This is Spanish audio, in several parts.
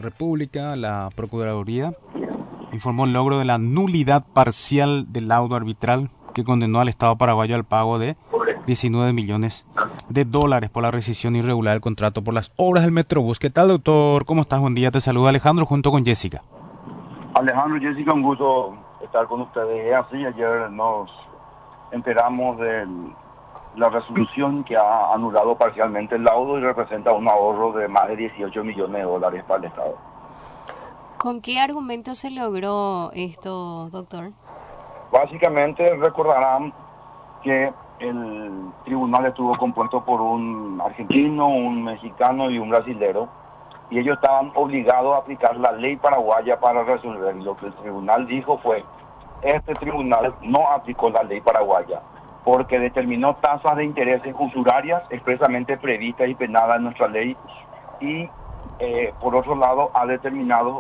República, la Procuraduría, informó el logro de la nulidad parcial del laudo arbitral que condenó al Estado paraguayo al pago de 19 millones de dólares por la rescisión irregular del contrato por las obras del Metrobús. ¿Qué tal, doctor? ¿Cómo estás? Buen día. Te saluda Alejandro junto con Jessica. Alejandro y Jessica, un gusto estar con ustedes. Así, ayer nos enteramos de la resolución que ha anulado parcialmente el laudo y representa un ahorro de más de 18 millones de dólares para el Estado. ¿Con qué argumento se logró esto, doctor? Básicamente recordarán que el tribunal estuvo compuesto por un argentino, un mexicano y un brasilero, y ellos estaban obligados a aplicar la ley paraguaya para resolver. Lo que el tribunal dijo fue, este tribunal no aplicó la ley paraguaya, porque determinó tasas de intereses usurarias expresamente previstas y penadas en nuestra ley, y por otro lado ha determinado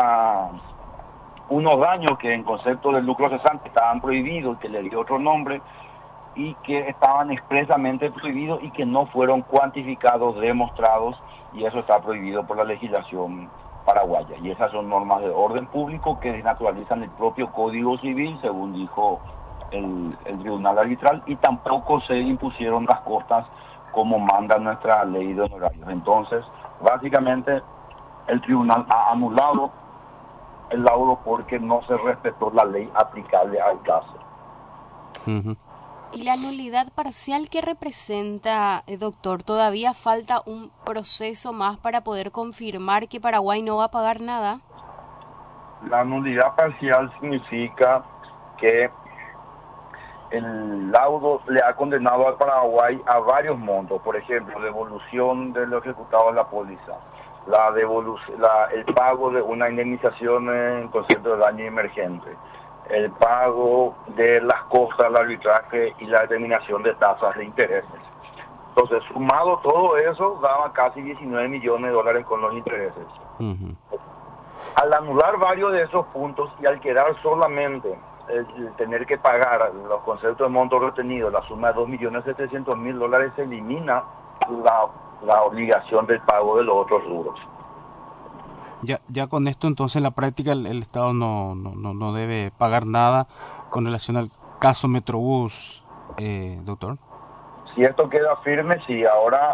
unos daños que en concepto del lucro cesante estaban prohibidos, que le dio otro nombre, y que estaban expresamente prohibidos y que no fueron cuantificados, demostrados, y eso está prohibido por la legislación paraguaya. Y esas son normas de orden público que desnaturalizan el propio Código Civil, según dijo el Tribunal Arbitral, y tampoco se impusieron las costas como manda nuestra ley de honorarios. Entonces, básicamente, el tribunal ha anulado el laudo porque no se respetó la ley aplicable al caso. ¿Y la nulidad parcial qué representa, doctor? ¿Todavía falta un proceso más para poder confirmar que Paraguay no va a pagar nada? La nulidad parcial significa que el laudo le ha condenado al Paraguay a varios montos, por ejemplo, devolución de lo ejecutado en la póliza, el pago de una indemnización en concepto de daño emergente, el pago de las costas del arbitraje y la determinación de tasas de intereses. Entonces, sumado todo eso, daba casi 19 millones de dólares con los intereses. Al anular varios de esos puntos y al quedar solamente el tener que pagar los conceptos de monto retenido, la suma de 2.700.000 dólares, se elimina la obligación del pago de los otros rubros. Ya con esto, entonces, en la práctica el Estado no debe pagar nada con relación al caso Metrobús, doctor. Si esto queda firme, sí. Ahora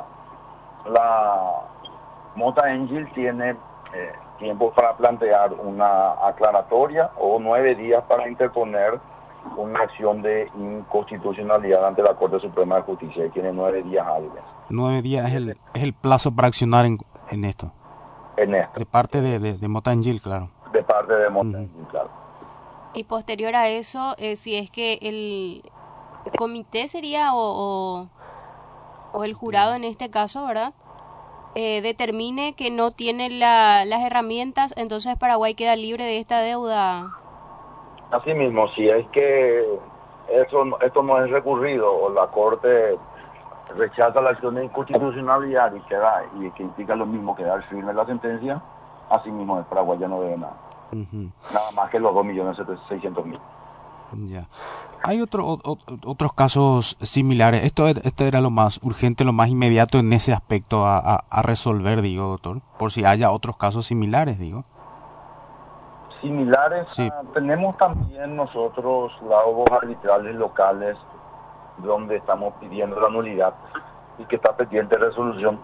la Mota Angel tiene tiempo para plantear una aclaratoria o 9 días para interponer una acción de inconstitucionalidad ante la Corte Suprema de Justicia, y tiene 9 días hábiles. 9 días es el plazo para accionar en esto. En esto. De parte de Mota Angel, claro. De parte de Mota Angel, claro. Y posterior a eso, si es que el comité sería o el jurado en este caso, ¿verdad? Determine que no tiene las herramientas, entonces Paraguay queda libre de esta deuda. Así mismo, si es que esto no es recurrido o la Corte rechaza la acción de inconstitucionalidad y que implica lo mismo, quedar firme la sentencia, así mismo el Paraguay ya no debe nada. Nada más que los 2.600.000. Ya. Hay otros casos similares. Esto era lo más urgente, lo más inmediato en ese aspecto a resolver, digo, doctor. Por si haya otros casos similares, digo. Similares, sí. Tenemos también nosotros laudos arbitrales locales donde estamos pidiendo la nulidad y que está pendiente de resolución.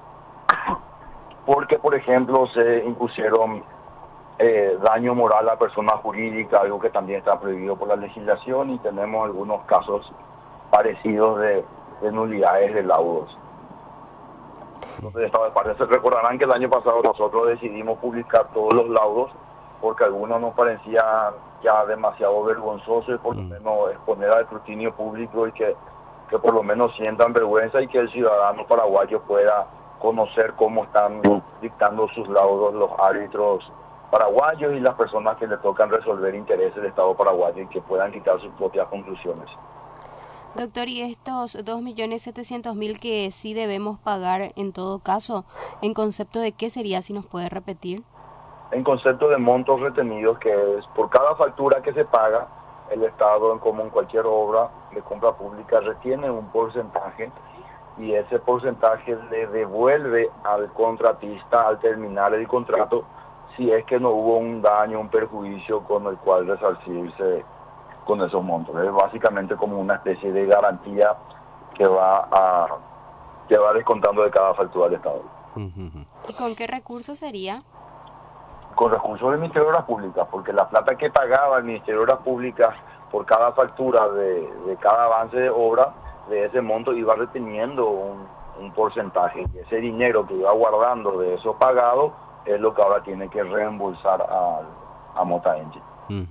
Porque, por ejemplo, se impusieron daño moral a persona jurídica, algo que también está prohibido por la legislación, y tenemos algunos casos parecidos de nulidades de laudos. Entonces, esta de parte, se recordarán que el año pasado nosotros decidimos publicar todos los laudos porque algunos nos parecía ya demasiado vergonzoso, y por lo menos exponer al escrutinio público y que por lo menos sientan vergüenza, y que el ciudadano paraguayo pueda conocer cómo están dictando sus laudos los árbitros paraguayos y las personas que le tocan resolver intereses del Estado paraguayo, y que puedan quitar sus propias conclusiones. Doctor, ¿y estos 2.700.000 que sí debemos pagar en todo caso, en concepto de qué sería, si nos puede repetir? En concepto de montos retenidos, que es por cada factura que se paga, el Estado, como en cualquier obra de compra pública, retiene un porcentaje, y ese porcentaje le devuelve al contratista al terminar el contrato si es que no hubo un daño, un perjuicio con el cual resarcirse con esos montos. Es básicamente como una especie de garantía que va descontando de cada factura del Estado. ¿Y con qué recurso sería? Con recursos del Ministerio de Obras Públicas, porque la plata que pagaba el Ministerio de Obras Públicas por cada factura de cada avance de obra, de ese monto iba reteniendo un porcentaje, y ese dinero que iba guardando de eso pagado es lo que ahora tiene que reembolsar a Mota Engine.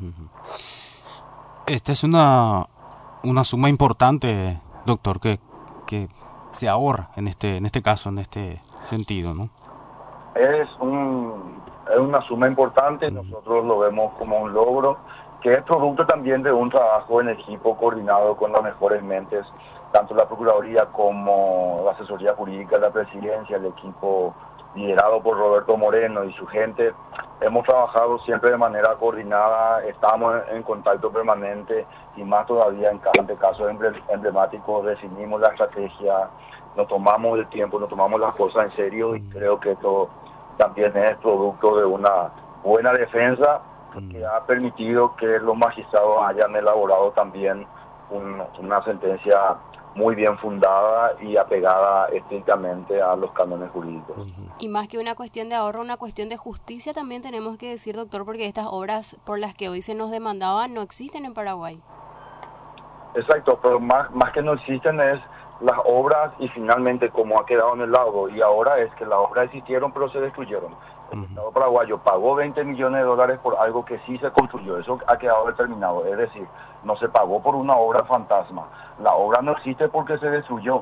Esta es una suma importante, doctor, que se ahorra en este caso, en este sentido, ¿no? Es una suma importante, nosotros lo vemos como un logro, que es producto también de un trabajo en equipo coordinado con las mejores mentes, tanto la Procuraduría como la Asesoría Jurídica de la Presidencia, el equipo liderado por Roberto Moreno y su gente. Hemos trabajado siempre de manera coordinada, estamos en contacto permanente y más todavía en casos emblemáticos definimos la estrategia, nos tomamos el tiempo, nos tomamos las cosas en serio y creo que esto también es producto de una buena defensa que ha permitido que los magistrados hayan elaborado también una sentencia muy bien fundada y apegada estrictamente a los cánones jurídicos. Y más que una cuestión de ahorro, una cuestión de justicia también tenemos que decir, doctor, porque estas obras por las que hoy se nos demandaban no existen en Paraguay. Exacto, pero más que no existen es las obras y finalmente como ha quedado en el laudo, y ahora es que las obras existieron pero se destruyeron. El Estado paraguayo pagó 20 millones de dólares por algo que sí se construyó, eso ha quedado determinado, es decir, no se pagó por una obra fantasma, la obra no existe porque se destruyó.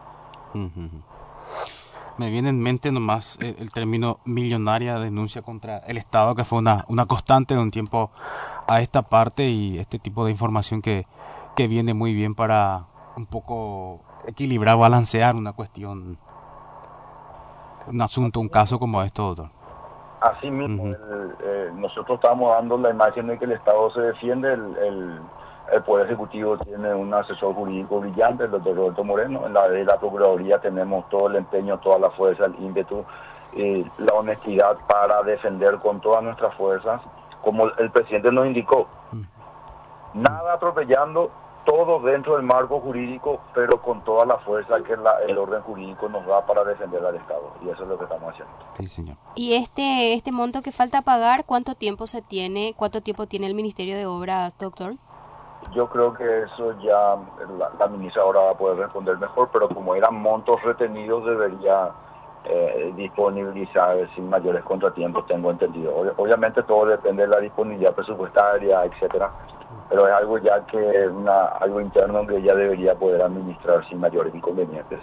Me viene en mente nomás el término millonaria denuncia contra el Estado, que fue una constante de un tiempo a esta parte, y este tipo de información que viene muy bien para un poco equilibrar, balancear una cuestión, un asunto, un caso como esto, doctor. Así mismo, nosotros estamos dando la imagen de que el Estado se defiende, el Poder Ejecutivo tiene un asesor jurídico brillante, el doctor Roberto Moreno, en la Procuraduría tenemos todo el empeño, toda la fuerza, el ímpetu, la honestidad para defender con todas nuestras fuerzas, como el presidente nos indicó, nada atropellando, todo dentro del marco jurídico, pero con toda la fuerza que el orden jurídico nos da para defender al Estado, y eso es lo que estamos haciendo. Sí, señor. Y este monto que falta pagar, ¿cuánto tiempo tiene el Ministerio de Obras, doctor? Yo creo que eso ya la ministra ahora va a poder responder mejor, pero como eran montos retenidos debería disponibilizar sin mayores contratiempos, tengo entendido. Obviamente todo depende de la disponibilidad presupuestaria, etcétera, pero es algo ya que algo interno que ya debería poder administrar sin mayores inconvenientes.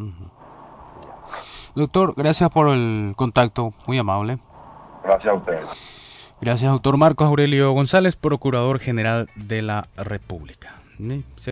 Doctor, gracias por el contacto, muy amable. Gracias a ustedes. Gracias, doctor Marcos Aurelio González, Procurador General de la República.